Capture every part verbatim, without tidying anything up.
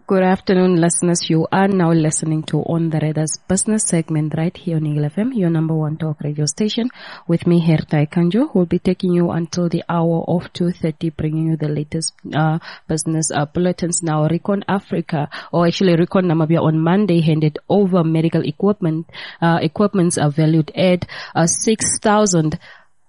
Good afternoon, listeners. You are now listening to On the Radars business segment right here on Eagle F M, your number one talk radio station. With me, Hertai Kanjo, who will be taking you until the hour of two thirty, bringing you the latest uh, business uh, bulletins. Now, Recon Africa, or actually Recon Namibia, on Monday handed over medical equipment. Uh, equipments are valued at uh, six thousand.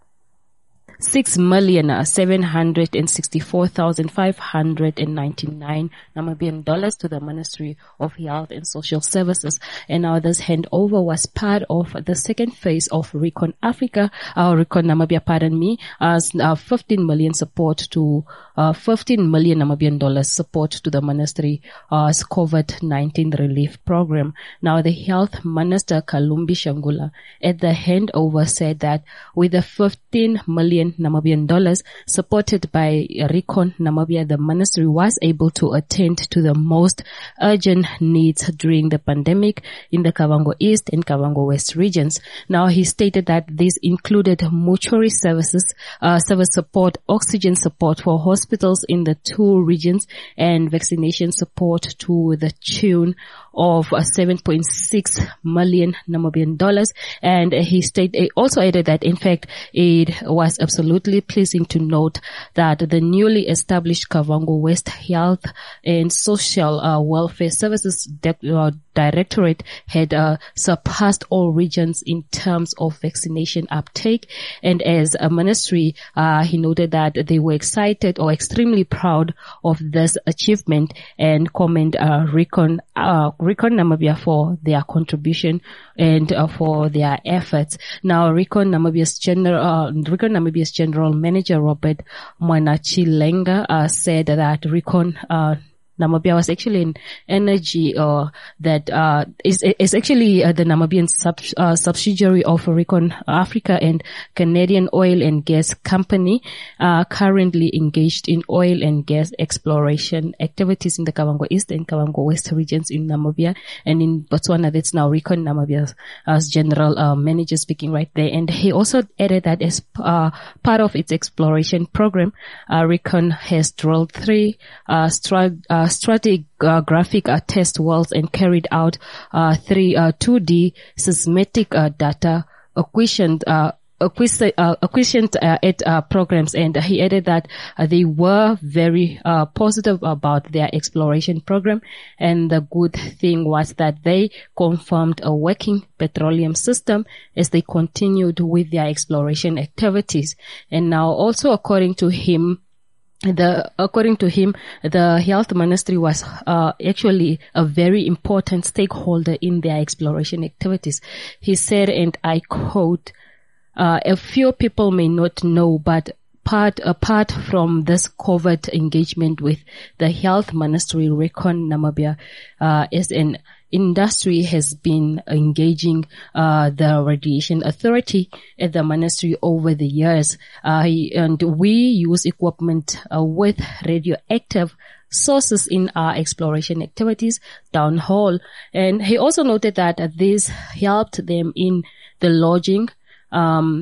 Six million seven hundred and sixty-four thousand five hundred and ninety-nine Namibian dollars to the Ministry of Health and Social Services. And now this handover was part of the second phase of Recon Africa, uh, Recon Namibia, pardon me, as uh, fifteen million support to uh, fifteen million Namibian dollars support to the Ministry's uh, COVID nineteen relief program. Now the Health Minister Kalumbi Shangula at the handover said that with the fifteen million Namibian dollars supported by Recon Namibia, the ministry was able to attend to the most urgent needs during the pandemic in the Kavango East and Kavango West regions. Now he stated that this included mortuary services, uh, service support, oxygen support for hospitals in the two regions, and vaccination support to the tune of uh, seven point six million Namibian dollars. And uh, he stated, he also added that in fact it was absolutely pleasing to note that the newly established Kavango West Health and Social uh, Welfare Services de- uh, Directorate had uh, surpassed all regions in terms of vaccination uptake. And as a ministry, uh, he noted that they were excited or extremely proud of this achievement and commend uh, Recon uh, Recon Namibia for their contribution and uh, for their efforts. Now, Recon Namibia's general uh, Recon Namibia's general manager Robert Mwanachilenga uh, said that Recon uh, Namibia was actually an energy uh, that uh, is is actually uh, the Namibian sub, uh, subsidiary of Recon Africa and Canadian Oil and Gas Company, uh, currently engaged in oil and gas exploration activities in the Kavango East and Kavango West regions in Namibia. And in Botswana, that's now Recon Namibia's uh, general uh, manager speaking right there. And he also added that as uh, part of its exploration program, uh, Recon has drilled three uh, strat- uh stratigraphic uh, test wells and carried out uh, three uh, two D seismic uh, data acquisition uh, acquisition uh, acquisition uh, at uh, programs. And he added that uh, they were very uh, positive about their exploration program, and the good thing was that they confirmed a working petroleum system as they continued with their exploration activities. And now also, according to him, The, according to him, the health ministry was uh, actually a very important stakeholder in their exploration activities. He said, and I quote, uh, a few people may not know, but part, apart from this covert engagement with the health ministry, Recon Namibia, uh, is an industry has been engaging uh the Radiation Authority at the ministry over the years, uh, and we use equipment uh, with radioactive sources in our exploration activities downhole. And he also noted that uh, this helped them in the logging, um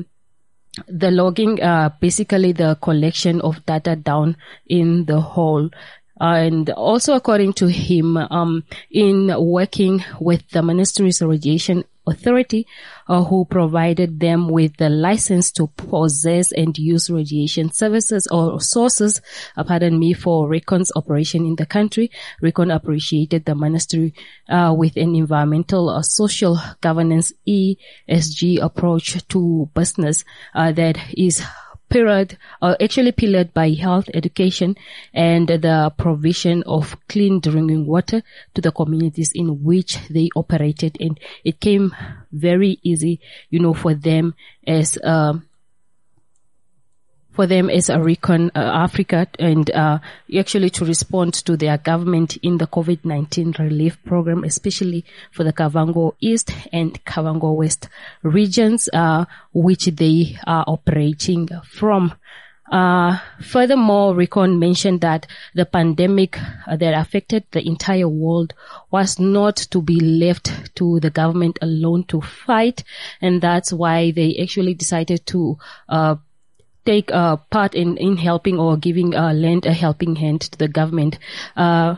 the logging, uh basically the collection of data down in the hole. And also, according to him, um, in working with the ministry's Radiation Authority, uh, who provided them with the license to possess and use radiation services or sources, uh, pardon me, for Recon's operation in the country, Recon appreciated the ministry uh, with an environmental or social governance E S G approach to business uh, that is period, uh, actually pillared by health education and the provision of clean drinking water to the communities in which they operated. And it came very easy, you know, for them as, um, for them as a Recon uh, Africa and uh, actually to respond to their government in the COVID nineteen relief program, especially for the Kavango East and Kavango West regions, uh, which they are operating from. Uh, furthermore, Recon mentioned that the pandemic uh, that affected the entire world was not to be left to the government alone to fight, and that's why they actually decided to uh take uh, part in, in helping or giving uh, lend a helping hand to the government. Uh,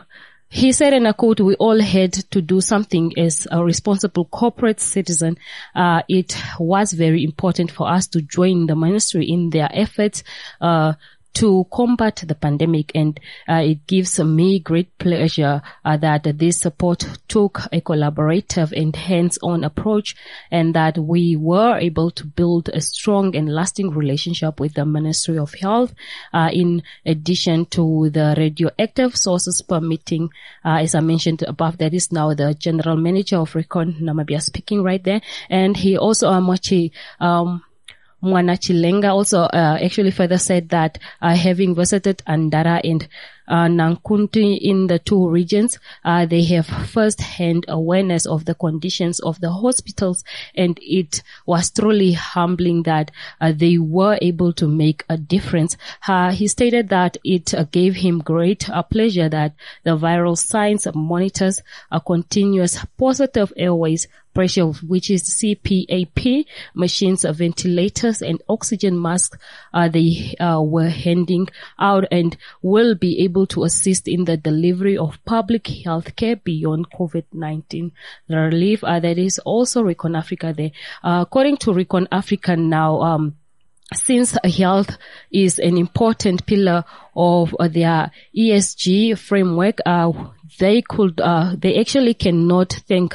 he said, in a quote, "We all had to do something as a responsible corporate citizen. Uh, it was very important for us to join the ministry in their efforts, uh, to combat the pandemic, and uh, it gives me great pleasure uh, that this support took a collaborative and hands-on approach, and that we were able to build a strong and lasting relationship with the Ministry of Health. Uh, in addition to the radioactive sources permitting, uh, as I mentioned above, that is now the General Manager of Recon Namibia speaking right there, and he also Amachi um Mwana Chilenga also uh, actually further said that uh, having visited Andara and uh, Nankunti in the two regions, uh, they have first-hand awareness of the conditions of the hospitals, and it was truly humbling that uh, they were able to make a difference. Uh, he stated that it uh, gave him great uh, pleasure that the viral signs monitors a continuous positive airways pressure, which is C P A P, machines, ventilators, and oxygen masks uh, they uh, were handing out, and will be able to assist in the delivery of public health care beyond COVID nineteen relief. Uh, that is also Recon Africa there. Uh, according to Recon Africa now, um, since health is an important pillar of uh, their E S G framework, uh, they could, uh, they actually cannot thank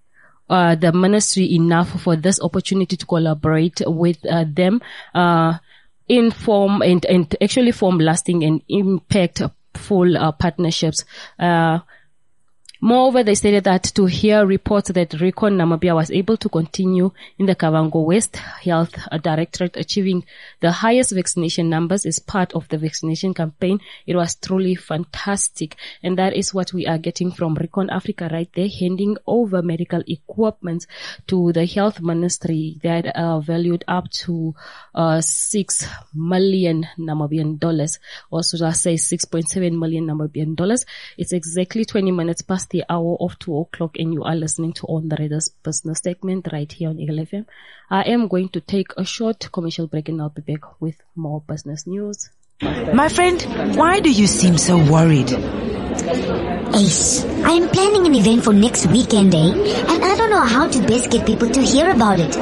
Uh, the ministry enough for this opportunity to collaborate with uh, them, uh, in form and, and actually form lasting and impactful uh, partnerships. Uh, Moreover, they stated that to hear reports that Recon Namibia was able to continue in the Kavango West Health Directorate achieving the highest vaccination numbers as part of the vaccination campaign, it was truly fantastic. And that is what we are getting from Recon Africa right there, handing over medical equipment to the health ministry that are valued up to uh, six million Namibian dollars, or should I say six point seven million Namibian dollars. It's exactly twenty minutes past the hour of two o'clock, and you are listening to On the Radars Business Segment right here on Eagle F M. I am going to take a short commercial break, and I'll be back with more business news. My friend, why do you seem so worried? Ace, I am planning an event for next weekend, eh? And I don't know how to best get people to hear about it.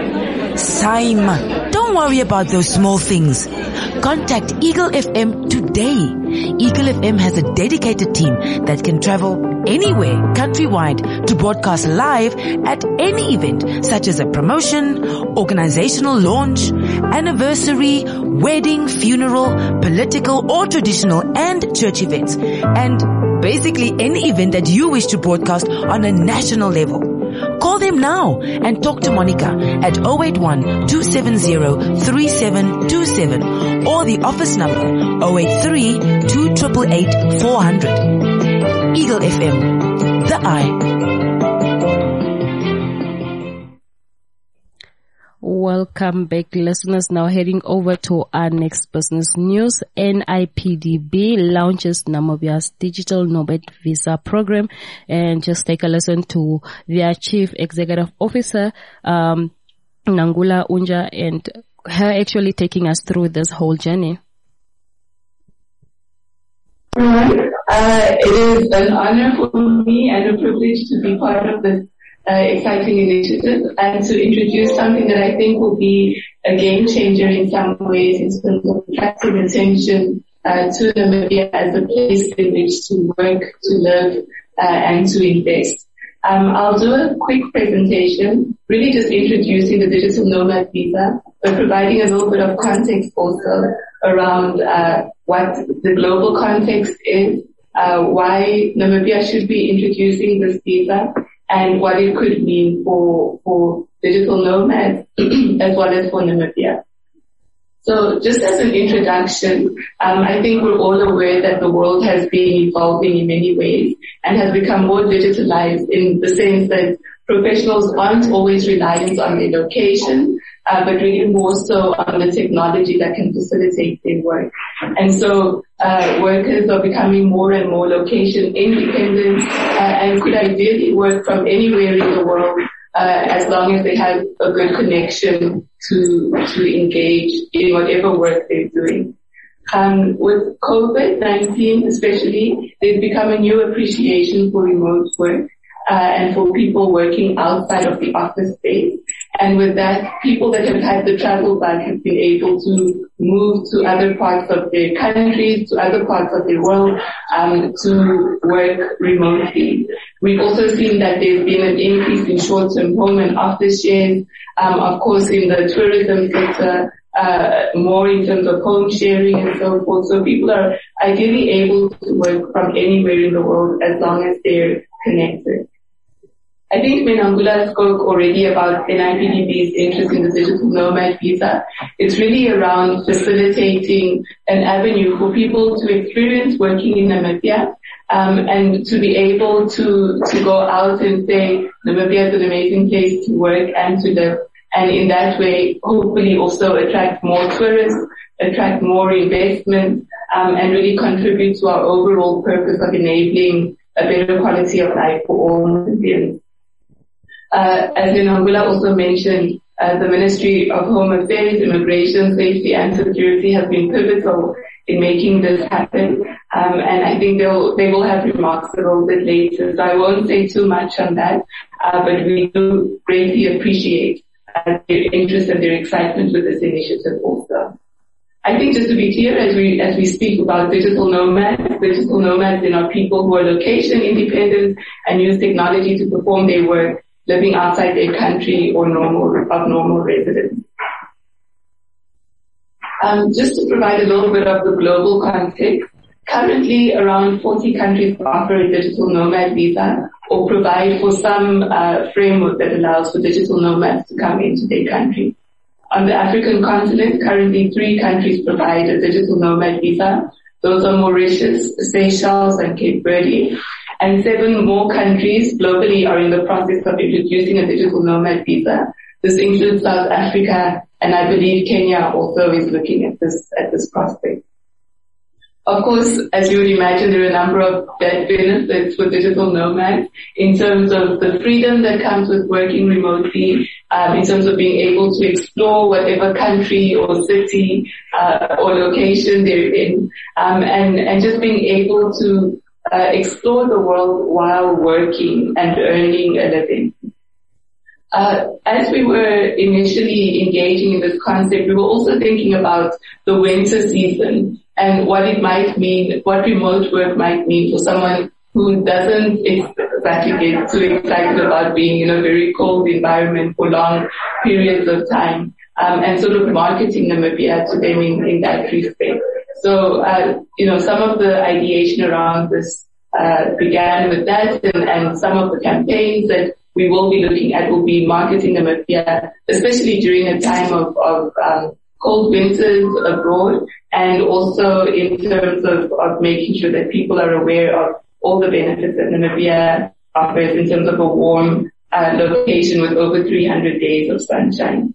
Saima, don't worry about those small things. Contact Eagle F M today. Eagle F M has a dedicated team that can travel anywhere countrywide to broadcast live at any event, such as a promotion, organizational launch, anniversary, wedding, funeral, political or traditional and church events, and basically any event that you wish to broadcast on a national level. Call them now and talk to Monica at zero eight one, two seven zero, three seven two seven or the office number zero eight three, two eight eight, four zero zero. Eagle F M, the Eye. Welcome back, listeners. Now heading over to our next business news. N I P D B launches Namibia's digital Nomad visa program, and just take a listen to their chief executive officer, um, Nangula Unja, and her actually taking us through this whole journey. Uh, it is an honor for me and a privilege to be part of this uh, exciting initiative and to introduce something that I think will be a game changer in some ways in terms of attracting attention uh, to Namibia as a place in which to work, to live, uh, and to invest. Um, I'll do a quick presentation, really just introducing the digital nomad visa, but providing a little bit of context also around uh, what the global context is, uh, why Namibia should be introducing this visa, and what it could mean for for digital nomads as well as for Namibia. So just as an introduction, um, I think we're all aware that the world has been evolving in many ways and has become more digitalized in the sense that professionals aren't always reliant on their location, uh, but really more so on the technology that can facilitate their work. And so uh, workers are becoming more and more location independent uh, and could ideally work from anywhere in the world uh, as long as they have a good connection to to engage in whatever work they're doing. Um, with COVID nineteen especially, there's become a new appreciation for remote work uh, and for people working outside of the office space. And with that, people that have had the travel bug have been able to move to other parts of their countries, to other parts of the world, um, to work remotely. We've also seen that there's been an increase in short-term home and office shares. Um, of course, in the tourism sector, uh, more in terms of home sharing and so forth. So people are ideally able to work from anywhere in the world as long as they're connected. I think Menangula spoke already about N I P D B's interest in the digital nomad visa. It's really around facilitating an avenue for people to experience working in Namibia, um, and to be able to, to go out and say Namibia is an amazing place to work and to live. And in that way, hopefully also attract more tourists, attract more investment, um, and really contribute to our overall purpose of enabling a better quality of life for all Namibians. Uh, as Menangula also mentioned, uh, the Ministry of Home Affairs, Immigration, Safety and Security have been pivotal in making this happen. Um, and I think they'll, they will have remarks a little bit later. So I won't say too much on that, uh, but we do greatly appreciate uh, their interest and their excitement with this initiative also. I think just to be clear, as we as we speak about digital nomads, digital nomads are people who are location independent and use technology to perform their work, living outside their country or normal of normal residence. Um, just to provide a little bit of the global context, currently around forty countries offer a digital nomad visa or provide for some uh, framework that allows for digital nomads to come into their country. On the African continent, currently three countries provide a digital nomad visa. Those are Mauritius, Seychelles, and Cape Verde. And seven more countries globally are in the process of introducing a digital nomad visa. This includes South Africa, and I believe Kenya also is looking at this at this prospect. Of course, as you would imagine, there are a number of benefits for digital nomads in terms of the freedom that comes with working remotely, um, in terms of being able to explore whatever country or city uh, or location they're in, um, and, and just being able to uh, explore the world while working and earning a living. Uh, as we were initially engaging in this concept, we were also thinking about the winter season and what it might mean, what remote work might mean for someone who doesn't exactly get too excited about being in a very cold environment for long periods of time, um, and sort of marketing Namibia to them in, in that respect. So, uh, you know, some of the ideation around this uh, began with that, and, and some of the campaigns that we will be looking at will be marketing Namibia, especially during a time of, of um, cold winters abroad, and also in terms of, of making sure that people are aware of all the benefits that Namibia offers in terms of a warm uh, location with over three hundred days of sunshine.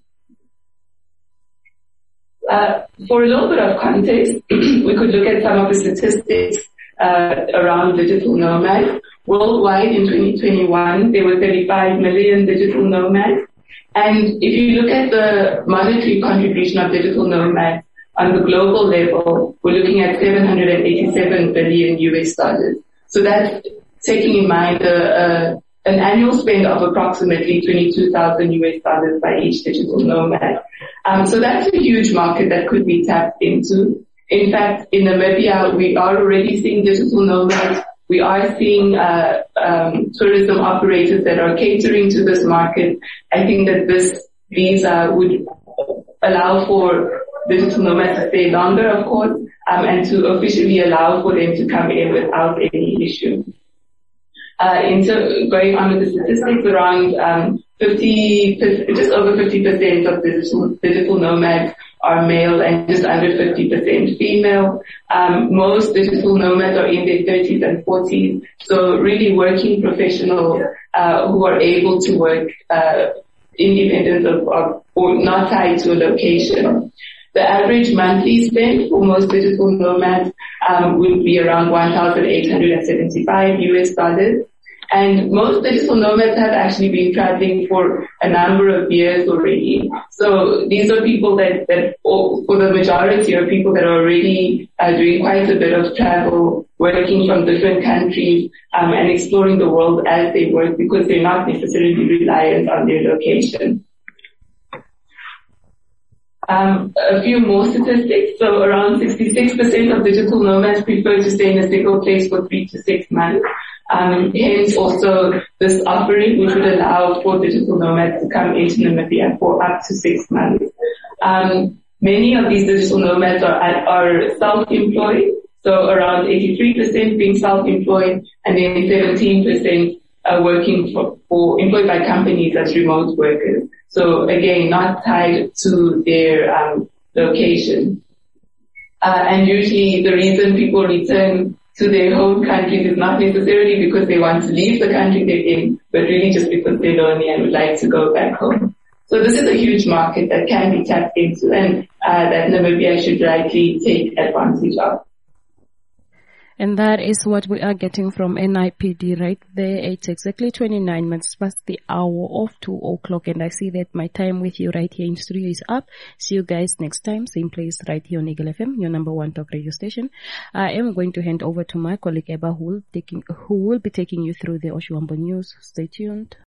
Uh, for a little bit of context, we could look at some of the statistics uh, around digital nomads. Worldwide in twenty twenty-one, there were thirty-five million digital nomads. And if you look at the monetary contribution of digital nomads on the global level, we're looking at seven hundred eighty-seven billion U S dollars. So that's taking in mind uh, uh, an annual spend of approximately twenty-two thousand U S dollars by each digital nomad. Um, so that's a huge market that could be tapped into. In fact, in Namibia, we are already seeing digital nomads. We are seeing uh, um, tourism operators that are catering to this market. I think that this visa would allow for digital nomads to stay longer, of course, um, and to officially allow for them to come in without any issue. Uh, in ter- going on with the statistics, around um, fifty, just over fifty percent of digital, digital nomads are male and just under fifty percent female. Um, most digital nomads are in their thirties and forties, so really working professionals uh, who are able to work uh, independent of, of or not tied to a location. The average monthly spend for most digital nomads um, would be around one thousand eight hundred seventy-five U S dollars. And most digital nomads have actually been traveling for a number of years already. So these are people that, that for the majority are people that are already uh, doing quite a bit of travel, working from different countries, um, and exploring the world as they work because they're not necessarily reliant on their location. Um, a few more statistics. So around sixty-six percent of digital nomads prefer to stay in a single place for three to six months. Um, hence also this offering, which would allow for digital nomads to come into Namibia for up to six months. Um, many of these digital nomads are, are self-employed, so around eighty-three percent being self-employed, and then seventeen percent are working for, for employed by companies as remote workers. So again, not tied to their um, location. Uh, and usually the reason people return to their home countries is not necessarily because they want to leave the country they're in, but really just because they're lonely and would like to go back home. So this is a huge market that can be tapped into and uh, that Namibia should rightly take advantage of. And that is what we are getting from N I P D right there. It's exactly twenty-nine minutes past the hour of two o'clock. And I see that my time with you right here in studio is up. See you guys next time. Same place right here on Eagle F M, your number one talk radio station. I am going to hand over to my colleague Eba, who will, taking, who will be taking you through the Oshuambo news. Stay tuned.